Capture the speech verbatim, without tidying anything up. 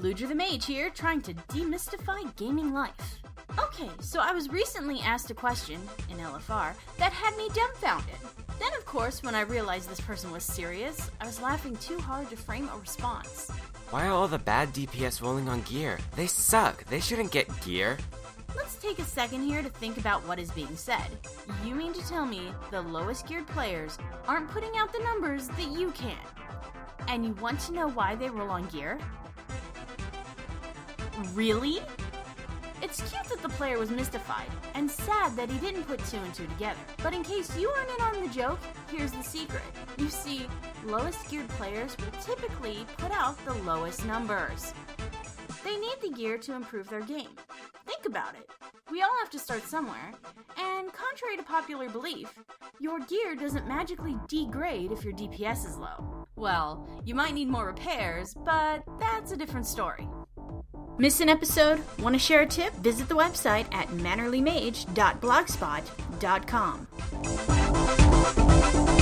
Ludger the Mage here, trying to demystify gaming life. Okay, so I was recently asked a question, in L F R, that had me dumbfounded. Then, of course, when I realized this person was serious, I was laughing too hard to frame a response. Why are all the bad D P S rolling on gear? They suck. They shouldn't get gear. Let's take a second here to think about what is being said. You mean to tell me the lowest geared players aren't putting out the numbers that you can? And you want to know why they roll on gear? Really? It's cute that the player was mystified, and sad that he didn't put two and two together. But in case you aren't in on the joke, here's the secret. You see, lowest geared players will typically put out the lowest numbers. They need the gear to improve their game. Think about it. We all have to start somewhere, and contrary to popular belief, your gear doesn't magically degrade if your D P S is low. Well, you might need more repairs, but that's a different story. Miss an episode? Want to share a tip? Visit the website at mannerlymage dot blogspot dot com.